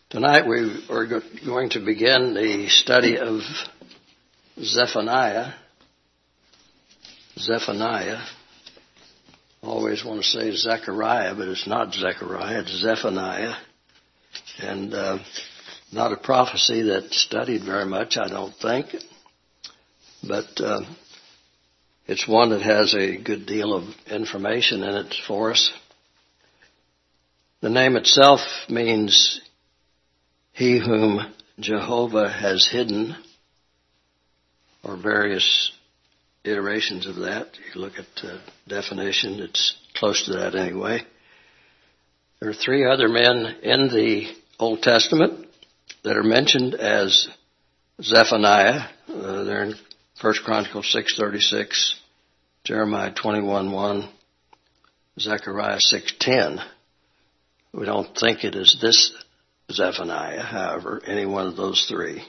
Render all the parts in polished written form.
Tonight we are going to begin the study of Zephaniah. Zephaniah. I always want to say Zechariah, but it's not Zechariah, it's Zephaniah. And not a prophecy that's studied very much, I don't think. But it's one that has a good deal of information in it for us. The name itself means He whom Jehovah has hidden, or various iterations of that. You look at the definition, it's close to that anyway. There are three other men in the Old Testament that are mentioned as Zephaniah. They're in 1 Chronicles 6:36, Jeremiah 21:1, Zechariah 6:10. We don't think it is this Zephaniah, however, any one of those three.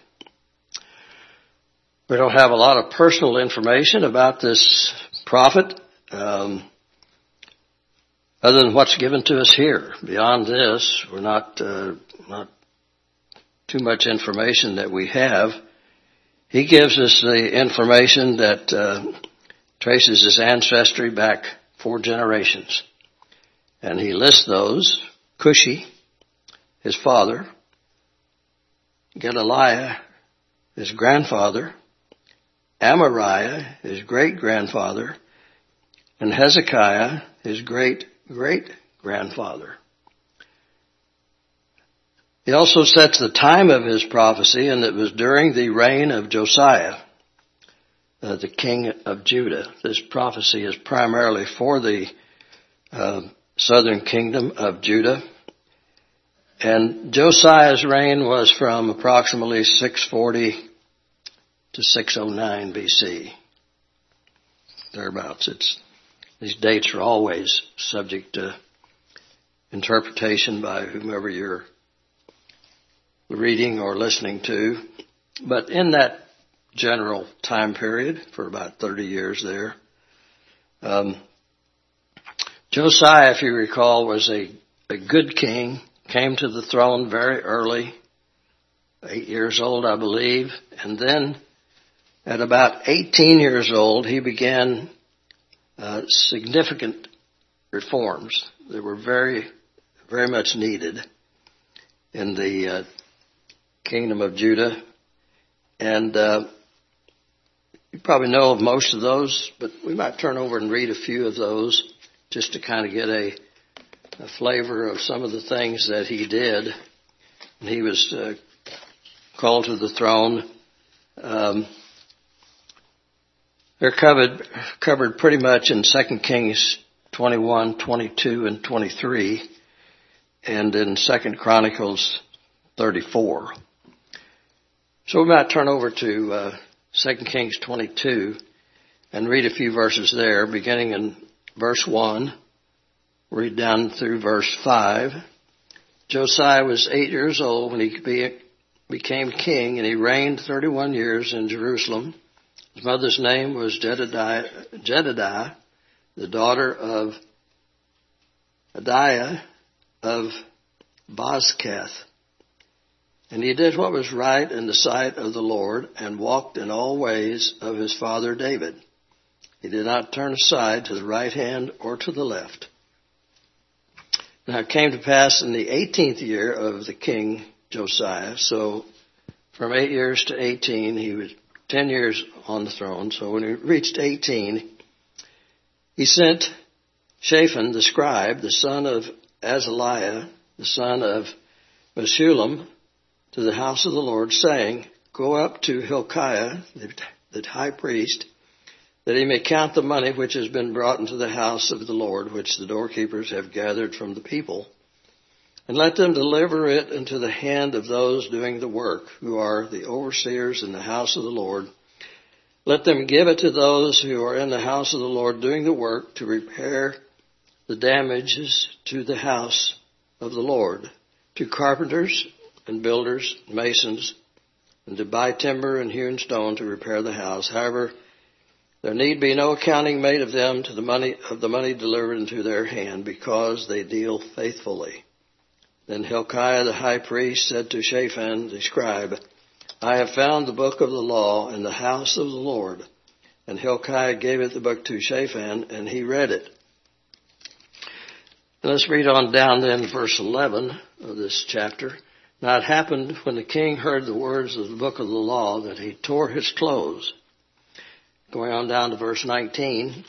We don't have a lot of personal information about this prophet, other than what's given to us here. Beyond this, we're not too much information that we have. He gives us the information that traces his ancestry back 4 generations. And he lists those: Cushi, his father; Gedaliah, his grandfather; Amariah, his great-grandfather; and Hezekiah, his great-great-grandfather. He also sets the time of his prophecy, and it was during the reign of Josiah, the king of Judah. This prophecy is primarily for the southern kingdom of Judah. And Josiah's reign was from approximately 640 to 609 BC. Thereabouts. These dates are always subject to interpretation by whomever you're reading or listening to. But in that general time period, for about 30 years there, Josiah, if you recall, was a good king. Came to the throne very early, 8 years old, I believe. And then at about 18 years old, he began significant reforms that were very, very much needed in the kingdom of Judah. And you probably know of most of those, but we might turn over and read a few of those just to kind of get a flavor of some of the things that he did. He was called to the throne. They're covered pretty much in 2 Kings 21, 22, and 23, and in 2 Chronicles 34. So we might turn over to 2 Kings 22 and read a few verses there, beginning in verse 1. Read down through verse 5. Josiah was 8 years old when he became king, and he reigned 31 years in Jerusalem. His mother's name was Jedidiah, the daughter of Adiah of Bozkath. And he did what was right in the sight of the Lord, and walked in all ways of his father David. He did not turn aside to the right hand or to the left. Now it came to pass in the 18th year of the king Josiah, so from 8 years to 18, he was 10 years on the throne. So when he reached 18, he sent Shaphan the scribe, the son of Azaliah, the son of Meshullam, to the house of the Lord, saying, Go up to Hilkiah, the high priest, that he may count the money which has been brought into the house of the Lord, which the doorkeepers have gathered from the people. And let them deliver it into the hand of those doing the work, who are the overseers in the house of the Lord. Let them give it to those who are in the house of the Lord doing the work, to repair the damages to the house of the Lord, to carpenters and builders, masons, and to buy timber and hewn stone to repair the house. However, there need be no accounting made of them to the money delivered into their hand, because they deal faithfully. Then Hilkiah the high priest said to Shaphan the scribe, I have found the book of the law in the house of the Lord. And Hilkiah gave the book to Shaphan, and he read it. And let's read on down then verse 11 of this chapter. Now it happened when the king heard the words of the book of the law that he tore his clothes. Going on down to verse 19.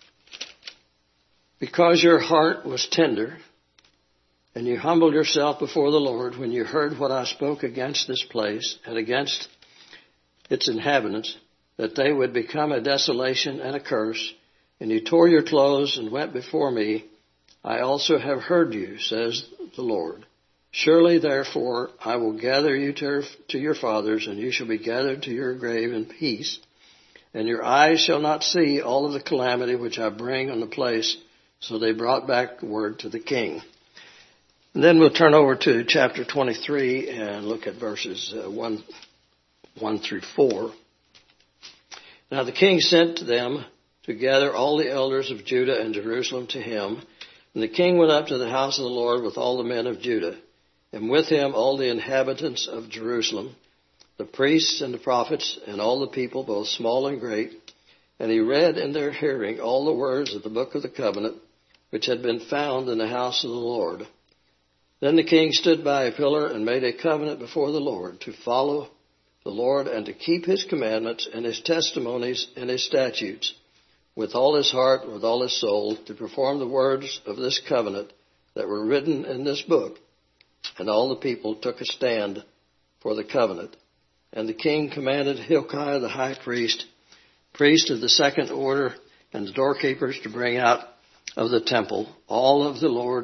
Because your heart was tender, and you humbled yourself before the Lord when you heard what I spoke against this place and against its inhabitants, that they would become a desolation and a curse, and you tore your clothes and went before me, I also have heard you, says the Lord. Surely, therefore, I will gather you to your fathers, and you shall be gathered to your grave in peace, and your eyes shall not see all of the calamity which I bring on the place. So they brought back word to the king. And then we'll turn over to chapter 23 and look at verses 1 through 4. Now the king sent to them to gather all the elders of Judah and Jerusalem to him. And the king went up to the house of the Lord with all the men of Judah, and with him all the inhabitants of Jerusalem, the priests and the prophets, and all the people, both small and great. And he read in their hearing all the words of the book of the covenant, which had been found in the house of the Lord. Then the king stood by a pillar and made a covenant before the Lord to follow the Lord and to keep his commandments and his testimonies and his statutes with all his heart, with all his soul, to perform the words of this covenant that were written in this book. And all the people took a stand for the covenant. And the king commanded Hilkiah the high priest of the second order, and the doorkeepers to bring out of the temple all of the Lord,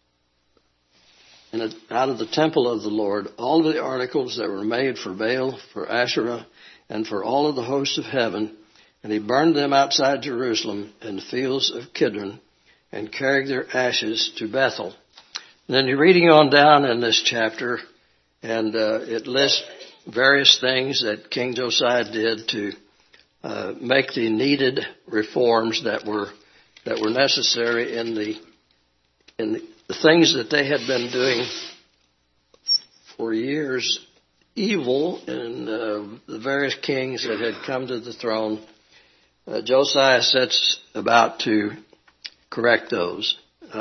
and out of the temple of the Lord, all of the articles that were made for Baal, for Asherah, and for all of the hosts of heaven. And he burned them outside Jerusalem in the fields of Kidron, and carried their ashes to Bethel. And then you're reading on down in this chapter, and it lists various things that King Josiah did to make the needed reforms that were necessary in the things that they had been doing for years, evil in the various kings that had come to the throne. Josiah sets about to correct those.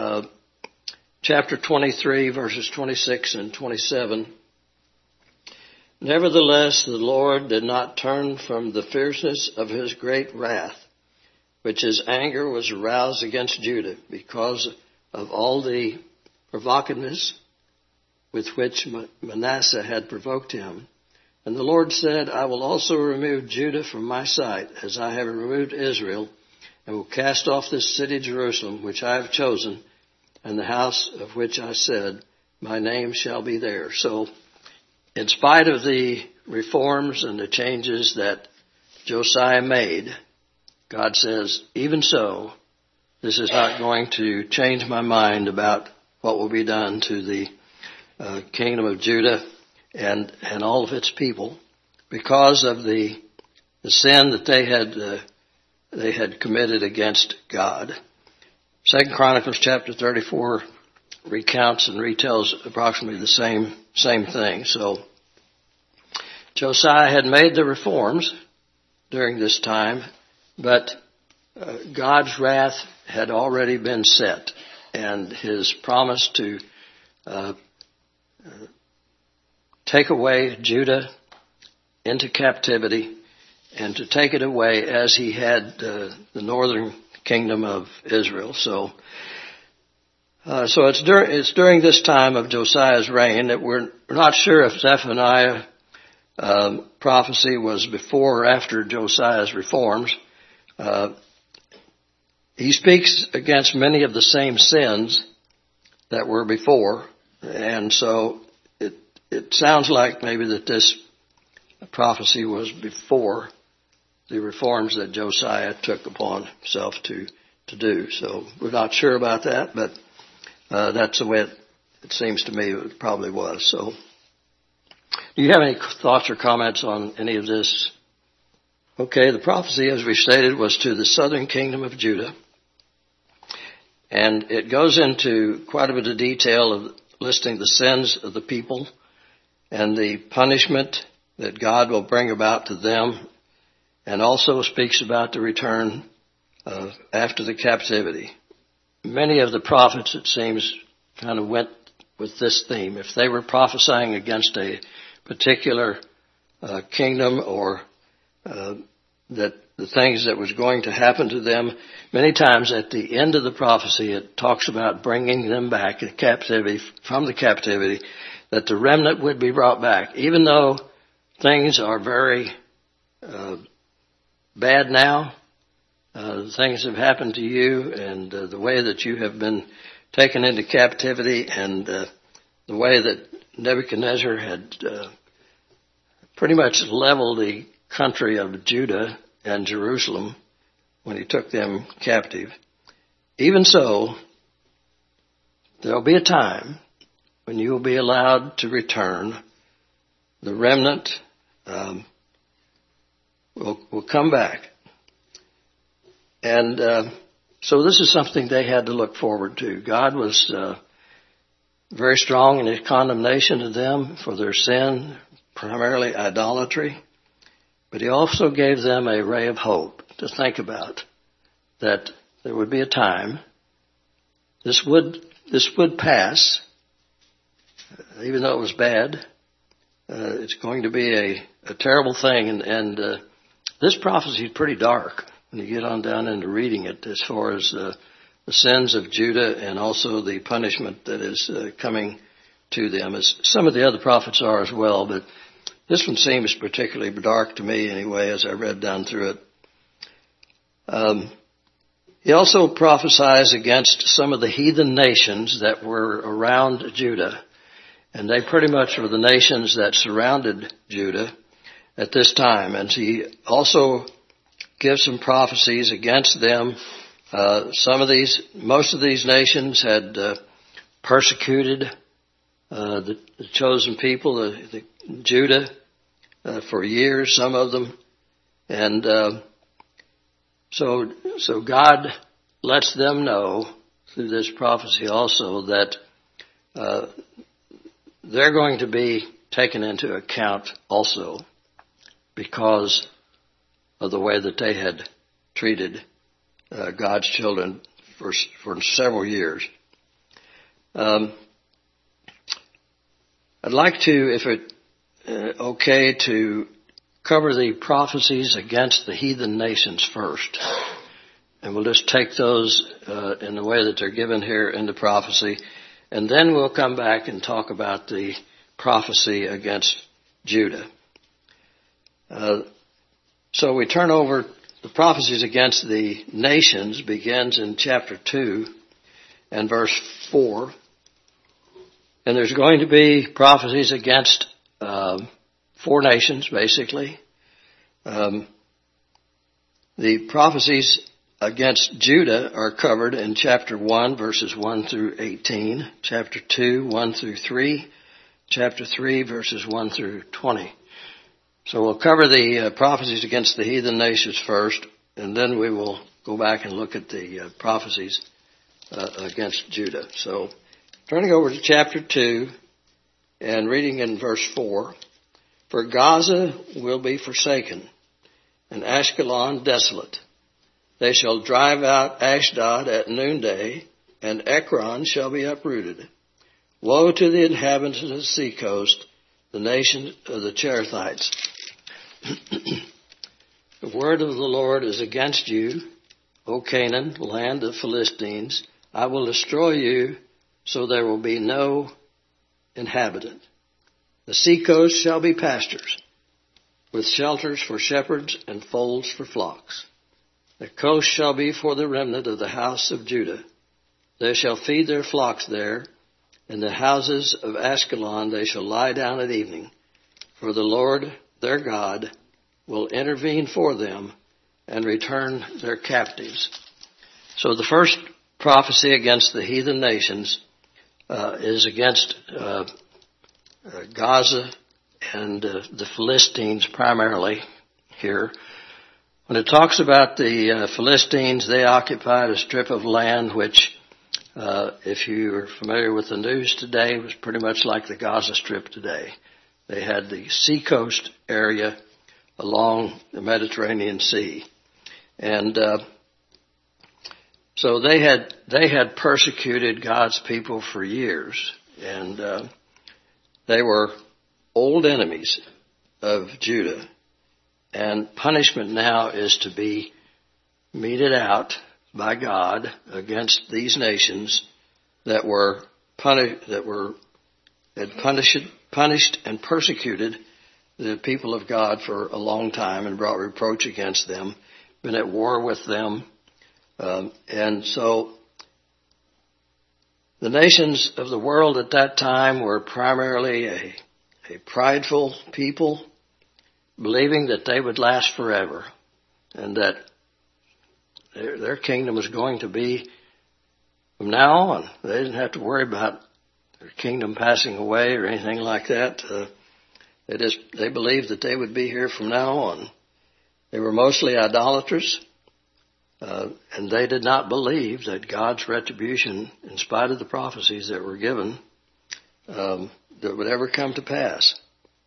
Chapter 23, verses 26 and 27. Nevertheless, the Lord did not turn from the fierceness of his great wrath, which his anger was aroused against Judah, because of all the provocativeness with which Manasseh had provoked him. And the Lord said, I will also remove Judah from my sight, as I have removed Israel, and will cast off this city Jerusalem, which I have chosen, and the house of which I said, my name shall be there. So, in spite of the reforms and the changes that Josiah made, God says, even so, this is not going to change my mind about what will be done to the kingdom of Judah and all of its people, because of the sin that they had committed against God. 2 Chronicles chapter 34 recounts and retells approximately the same thing. So Josiah had made the reforms during this time, but God's wrath had already been set, and his promise to take away Judah into captivity and to take it away as he had the northern kingdom of Israel. So it's during this time of Josiah's reign that we're not sure if Zephaniah prophecy was before or after Josiah's reforms. He speaks against many of the same sins that were before, and so it sounds like maybe that this prophecy was before the reforms that Josiah took upon himself to do. So we're not sure about that, but that's the way it seems to me it probably was. So do you have any thoughts or comments on any of this? Okay, the prophecy, as we stated, was to the southern kingdom of Judah. And it goes into quite a bit of detail listing the sins of the people and the punishment that God will bring about to them, and also speaks about the return after the captivity. Many of the prophets, it seems, kind of went with this theme. If they were prophesying against a particular kingdom or that the things that was going to happen to them, many times at the end of the prophecy it talks about bringing them back in captivity, from the captivity, that the remnant would be brought back. Even though things are very bad now, things have happened to you, and the way that you have been taken into captivity, and the way that Nebuchadnezzar had pretty much leveled the country of Judah and Jerusalem when he took them captive. Even so, there will be a time when you will be allowed to return. The remnant will come back. And so this is something they had to look forward to. God was very strong in his condemnation of them for their sin, primarily idolatry. But he also gave them a ray of hope to think about, that there would be a time this would pass, even though it was bad. It's going to be a terrible thing, and this prophecy is pretty dark when you get on down into reading it, as far as the sins of Judah and also the punishment that is coming to them, as some of the other prophets are as well, but this one seems particularly dark to me anyway as I read down through it. He also prophesies against some of the heathen nations that were around Judah, and they pretty much were the nations that surrounded Judah at this time. And he also gives some prophecies against them. Most of these nations had persecuted the chosen people, the Judah, for years, some of them. And so God lets them know through this prophecy also that they're going to be taken into account also because of the way that they had treated God's children for several years. I'd like to, if it okay, to cover the prophecies against the heathen nations first. And we'll just take those in the way that they're given here in the prophecy. And then we'll come back and talk about the prophecy against Judah. So we turn over, the prophecies against the nations begins in chapter 2 and verse 4. And there's going to be prophecies against 4 nations, basically. The prophecies against Judah are covered in chapter 1, verses 1 through 18, chapter 2, 1 through 3, chapter 3, verses 1 through 20. So we'll cover the prophecies against the heathen nations first, and then we will go back and look at the prophecies against Judah. So turning over to chapter 2 and reading in verse 4, "For Gaza will be forsaken, and Ashkelon desolate. They shall drive out Ashdod at noonday, and Ekron shall be uprooted. Woe to the inhabitants of the seacoast, the nation of the Cherethites. The word of the Lord is against you, O Canaan, land of Philistines. I will destroy you, so there will be no inhabitant. The seacoast shall be pastures, with shelters for shepherds and folds for flocks. The coast shall be for the remnant of the house of Judah. They shall feed their flocks there. In the houses of Ashkelon they shall lie down at evening. For the Lord their God will intervene for them and return their captives." So the first prophecy against the heathen nations is against Gaza and the Philistines primarily here. When it talks about the Philistines, they occupied a strip of land which If you are familiar with the news today, it was pretty much like the Gaza Strip today. They had the seacoast area along the Mediterranean Sea. And so they had persecuted God's people for years. And they were old enemies of Judah. And punishment now is to be meted out by God against these nations that had punished and persecuted the people of God for a long time and brought reproach against them, been at war with them. And so the nations of the world at that time were primarily a prideful people, believing that they would last forever and that their kingdom was going to be from now on. They didn't have to worry about their kingdom passing away or anything like that. They believed that they would be here from now on. They were mostly idolatrous, and they did not believe that God's retribution, in spite of the prophecies that were given, that would ever come to pass.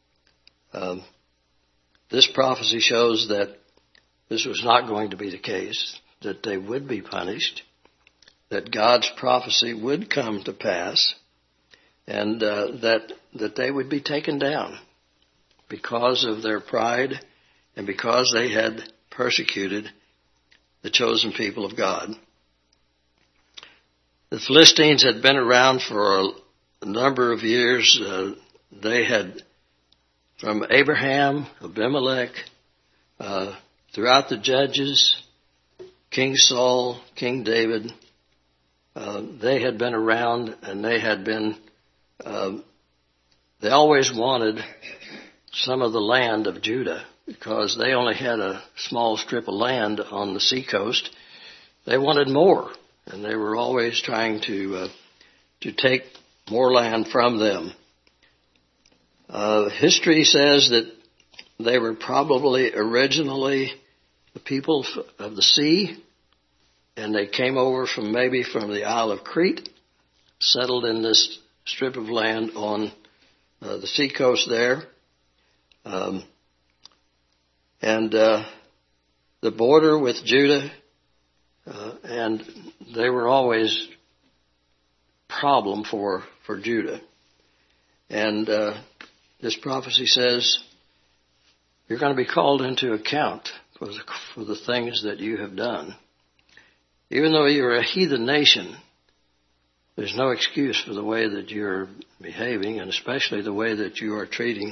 This prophecy shows that this was not going to be the case, that they would be punished, that God's prophecy would come to pass, and that they would be taken down because of their pride and because they had persecuted the chosen people of God. The Philistines had been around for a number of years. They had, from Abraham, Abimelech, throughout the judges, King Saul, King David, they had been around, and they always wanted some of the land of Judah because they only had a small strip of land on the seacoast. They wanted more, and they were always trying to take more land from them. History says that they were probably originally the people of the sea, and they came over from the Isle of Crete, settled in this strip of land on the seacoast there. And the border with Judah, and they were always problem for Judah. And this prophecy says you're going to be called into account for the things that you have done. Even though you're a heathen nation, there's no excuse for the way that you're behaving, and especially the way that you are treating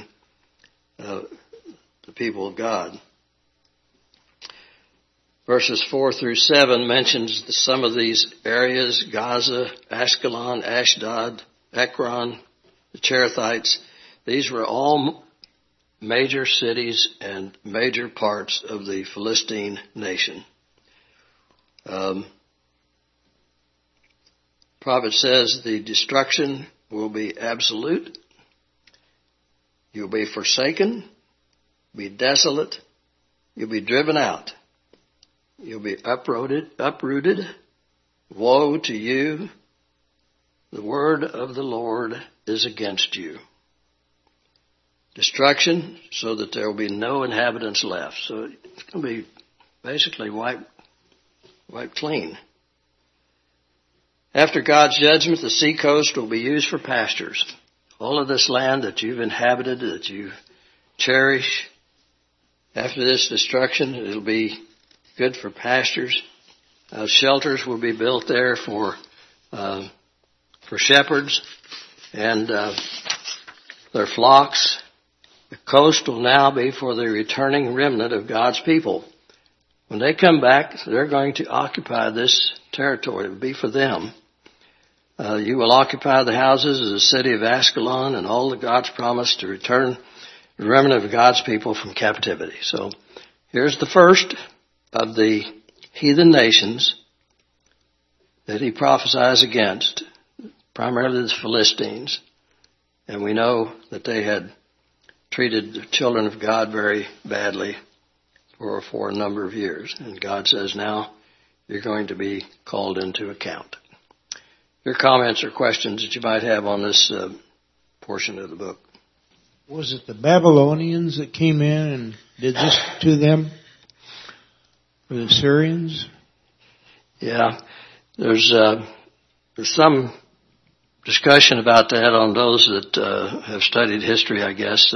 the people of God. Verses 4 through 7 mentions some of these areas: Gaza, Ashkelon, Ashdod, Ekron, the Cherethites. These were all major cities and major parts of the Philistine nation. Prophet says the destruction will be absolute. You'll be forsaken, be desolate, you'll be driven out, you'll be uprooted. Woe to you! The word of the Lord is against you. Destruction, so that there will be no inhabitants left. So it's going to be basically wiped clean. After God's judgment, the seacoast will be used for pastures. All of this land that you've inhabited, that you cherish, after this destruction, it'll be good for pastures. Shelters will be built there for shepherds and their flocks. The coast will now be for the returning remnant of God's people. When they come back, they're going to occupy this territory. It will be for them. You will occupy the houses of the city of Ashkelon, and all that God's promised to return the remnant of God's people from captivity. So here's the first of the heathen nations that he prophesies against, primarily the Philistines. And we know that they had treated the children of God very badly for a number of years. And God says, now you're going to be called into account. your comments or questions that you might have on this portion of the book. Was it the Babylonians that came in and did this to them? Or the Syrians? Yeah, there's some discussion about that on those that have studied history, I guess.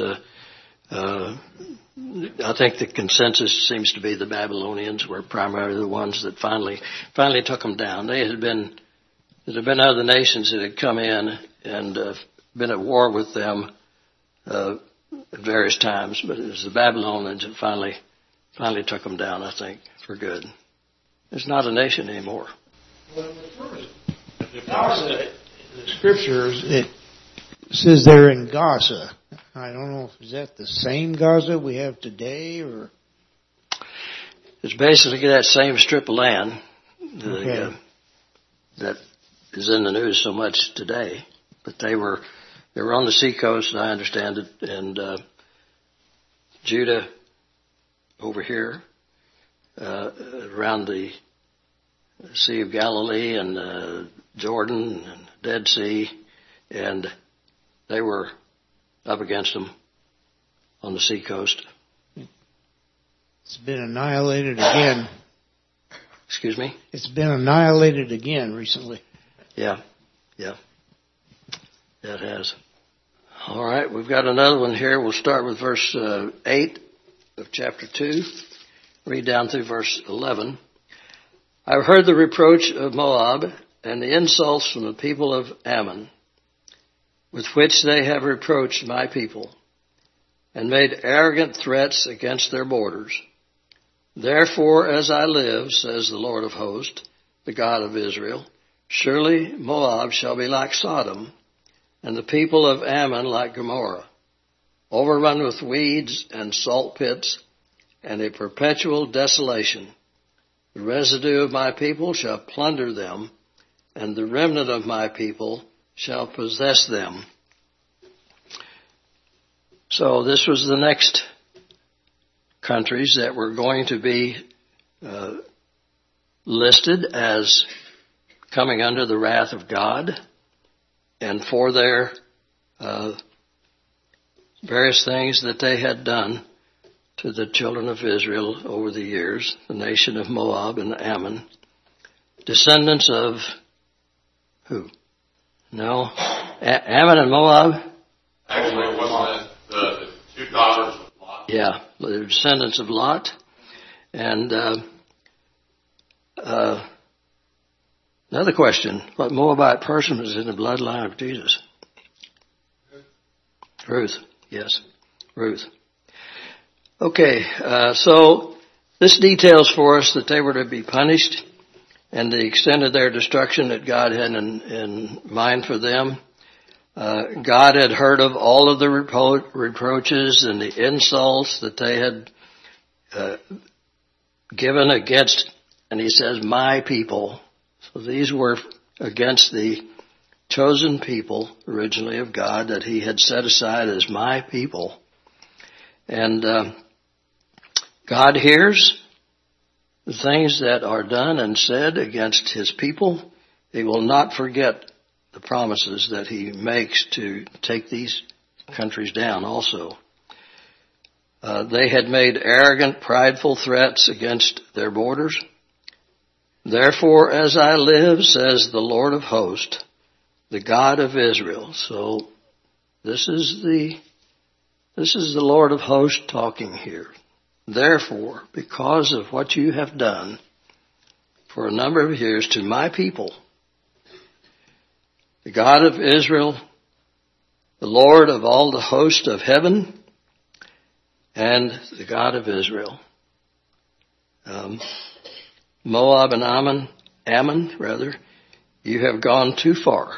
I think the consensus seems to be the Babylonians were primarily the ones that finally took them down. There had been other nations that had come in and been at war with them at various times, but it was the Babylonians that finally took them down, I think, for good. It's not a nation anymore. Well, the scriptures, it says they're in Gaza. I don't know, is that the same Gaza we have today, or? It's basically that same strip of land that is in the news so much today. But they were on the seacoast, I understand it, and Judah over here, around the Sea of Galilee and Jordan and Dead Sea, and they were up against them on the seacoast. It's been annihilated again. Excuse me? It's been annihilated again recently. Yeah. It has. All right, we've got another one here. We'll start with verse 8 of chapter 2. Read down through verse 11. I've heard the reproach of Moab and the insults from the people of Ammon, with which they have reproached my people, and made arrogant threats against their borders. Therefore, as I live, says the Lord of hosts, the God of Israel, surely Moab shall be like Sodom, and the people of Ammon like Gomorrah, overrun with weeds and salt pits, and a perpetual desolation. The residue of my people shall plunder them, and the remnant of my people shall possess them. So this was the next countries that were going to be listed as coming under the wrath of God, and for their various things that they had done to the children of Israel over the years, the nation of Moab and Ammon, descendants of who? No, Ammon and Moab. Actually, wasn't it the two daughters of Lot? Yeah, they're descendants of Lot, and another question: what Moabite person was in the bloodline of Jesus? Ruth. Yes, Ruth. Okay, so this details for us that they were to be punished and the extent of their destruction that God had in mind for them. God had heard of all of the reproaches and the insults that they had given against, and he says, my people. So these were against the chosen people originally of God that he had set aside as my people. And God hears the things that are done and said against his people. He will not forget the promises that he makes to take these countries down also. They had made arrogant, prideful threats against their borders. Therefore, as I live, says the Lord of hosts, the God of Israel. So this is the Lord of hosts talking here. Therefore, because of what you have done for a number of years to my people, the God of Israel, the Lord of all the host of heaven, and the God of Israel. Moab and Ammon, you have gone too far.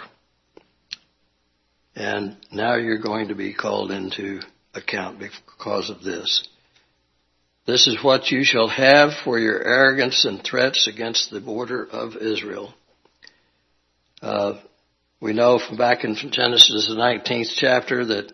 And now you're going to be called into account because of this. This is what you shall have for your arrogance and threats against the border of Israel. We know from back in Genesis, the 19th chapter, that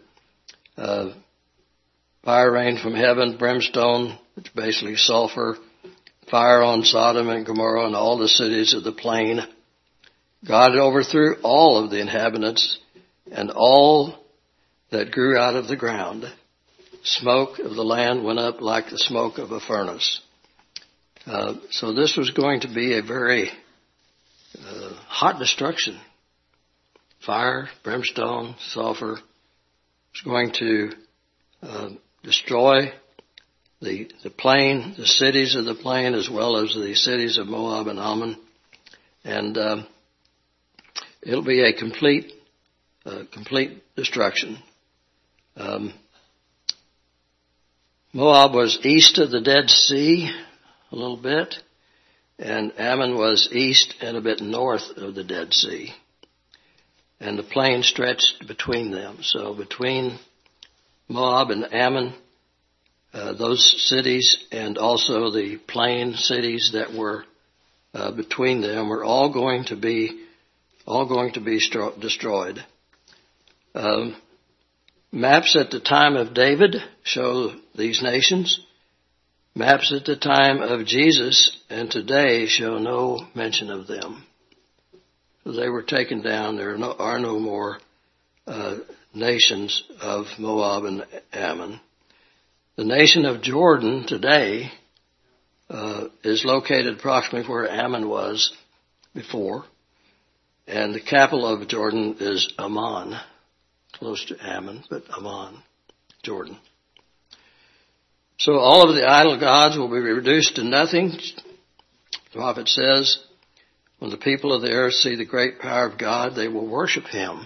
fire rained from heaven, brimstone, which is basically sulfur, fire on Sodom and Gomorrah and all the cities of the plain. God overthrew all of the inhabitants and all that grew out of the ground. Smoke of the land went up like the smoke of a furnace. So this was going to be a very hot destruction. Fire, brimstone, sulfur was going to destroy the plain, the cities of the plain, as well as the cities of Moab and Ammon. And it'll be a complete destruction. Moab was east of the Dead Sea a little bit, and Ammon was east and a bit north of the Dead Sea. And the plain stretched between them. So between Moab and Ammon, those cities and also the plain cities that were between them were all going to be destroyed. Maps at the time of David show these nations. Maps at the time of Jesus and today show no mention of them. So they were taken down. There are no more nations of Moab and Ammon. The nation of Jordan today is located approximately where Ammon was before. And the capital of Jordan is Amman, close to Ammon, but Amman, Jordan. So all of the idol gods will be reduced to nothing. The prophet says, when the people of the earth see the great power of God, they will worship Him.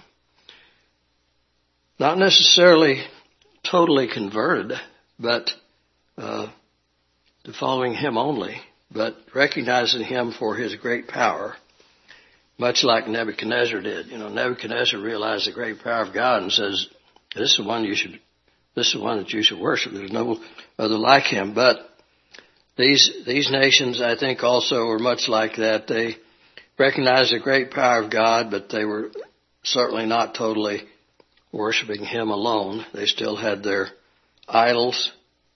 Not necessarily totally converted, but to following Him only, but recognizing Him for His great power. Much like Nebuchadnezzar did. Nebuchadnezzar realized the great power of God and says, this is the one that you should worship. There's no other like him. But these nations, I think, also were much like that. They recognized the great power of God, but they were certainly not totally worshiping Him alone. They still had their idols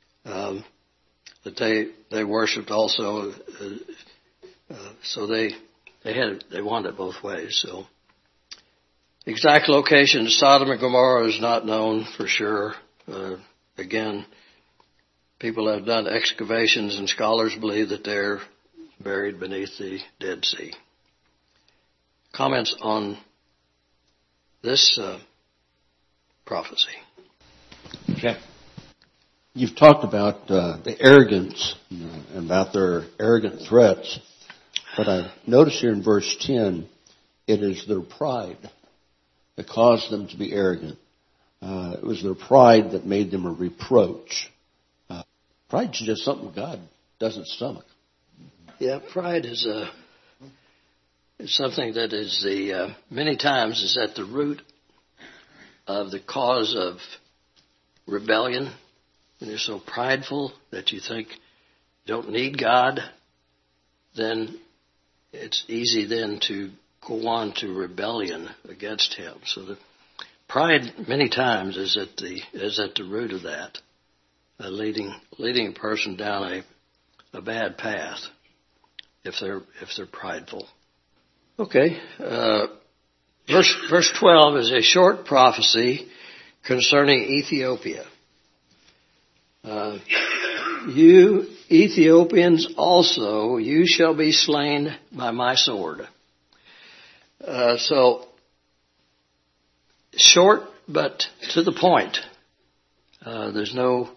that they worshipped also. So they wanted it both ways. So exact location of Sodom and Gomorrah is not known for sure. Again, people have done excavations and scholars believe that they're buried beneath the Dead Sea. Comments on this prophecy? Okay. You've talked about the arrogance and about their arrogant threats. But I notice here in verse 10, it is their pride that caused them to be arrogant. It was their pride that made them a reproach. Pride is just something God doesn't stomach. Yeah, pride is something that is many times is at the root of the cause of rebellion. When you're so prideful that you think you don't need God, then it's easy then to go on to rebellion against Him. So the pride many times is at the root of that, leading a person down a bad path if they're prideful. Okay, verse 12 is a short prophecy concerning Ethiopia. You Ethiopians also, you shall be slain by my sword. So, short but to the point. There's no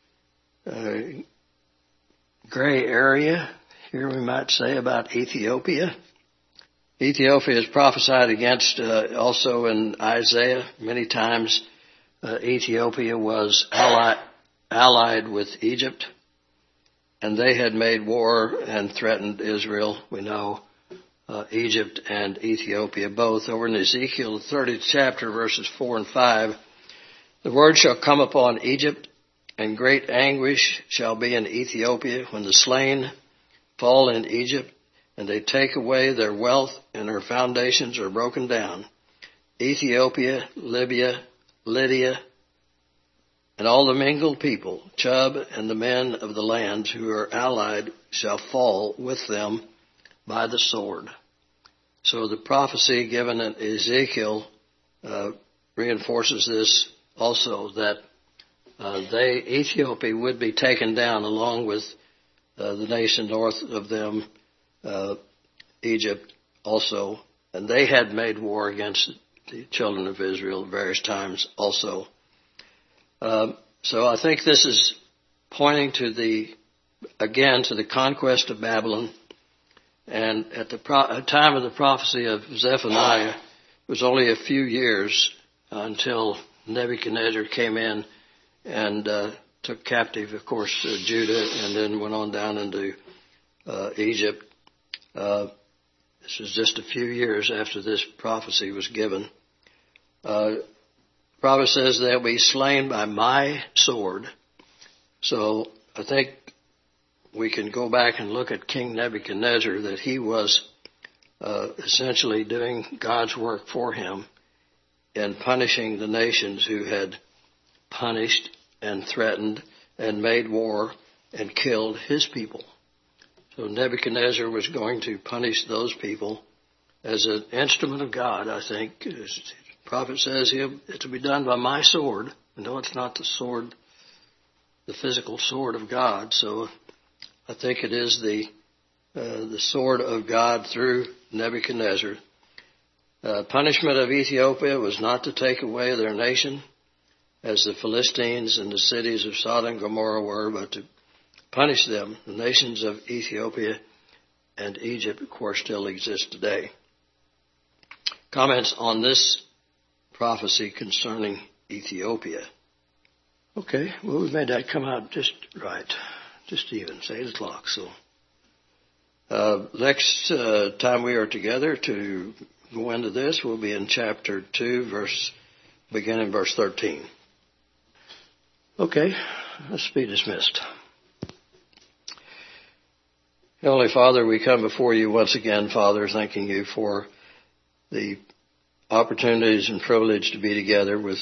gray area here, we might say, about Ethiopia. Ethiopia is prophesied against also in Isaiah. Many times Ethiopia was allied with Egypt, and they had made war and threatened Israel. We know Egypt and Ethiopia both. Over in Ezekiel, the 30th chapter, verses 4 and 5, the word shall come upon Egypt, and great anguish shall be in Ethiopia when the slain fall in Egypt, and they take away their wealth, and her foundations are broken down. Ethiopia, Libya, Lydia, and all the mingled people, Chub and the men of the lands who are allied, shall fall with them by the sword. So the prophecy given in Ezekiel reinforces this also, that Ethiopia would be taken down along with the nation north of them, Egypt also, and they had made war against the children of Israel at various times also. So I think this is pointing to the conquest of Babylon. And at the time of the prophecy of Zephaniah, it was only a few years until Nebuchadnezzar came in and took captive, of course, Judah, and then went on down into Egypt. This was just a few years after this prophecy was given. The prophet says they'll be slain by my sword. So I think we can go back and look at King Nebuchadnezzar, that he was essentially doing God's work for him in punishing the nations who had punished and threatened and made war and killed his people. So Nebuchadnezzar was going to punish those people as an instrument of God, I think. As the prophet says, it will be done by my sword. No, it's not the sword, the physical sword of God. So I think it is the sword of God through Nebuchadnezzar. Punishment of Ethiopia was not to take away their nation, as the Philistines and the cities of Sodom and Gomorrah were, but to punish them. The nations of Ethiopia and Egypt, of course, still exist today. Comments on this prophecy concerning Ethiopia. Okay, well, we made that come out just right. Just even. It's 8 o'clock, so. Next time we are together to go into this, we'll be in chapter 2, beginning verse 13. Okay, let's be dismissed. Heavenly Father, we come before you once again, Father, thanking you for the opportunities and privilege to be together with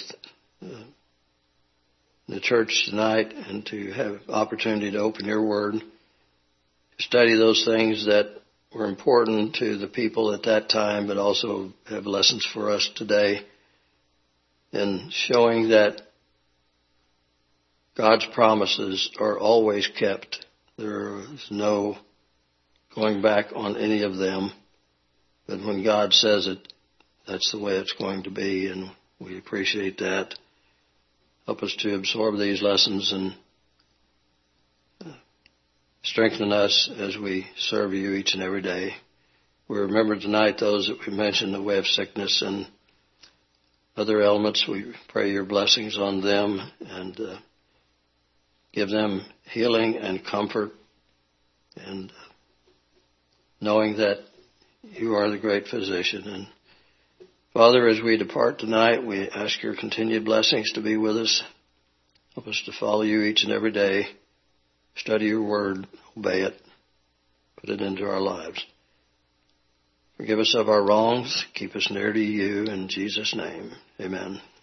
the church tonight and to have opportunity to open your word, to study those things that were important to the people at that time, but also have lessons for us today in showing that God's promises are always kept. There is no going back on any of them. But when God says it, that's the way it's going to be, and we appreciate that. Help us to absorb these lessons and strengthen us as we serve you each and every day. We remember tonight those that we mentioned in the way of sickness and other elements. We pray your blessings on them and give them healing and comfort, and knowing that you are the great physician. And Father, as we depart tonight, we ask your continued blessings to be with us. Help us to follow you each and every day, study your word, obey it, put it into our lives. Forgive us of our wrongs, keep us near to you, in Jesus' name, amen.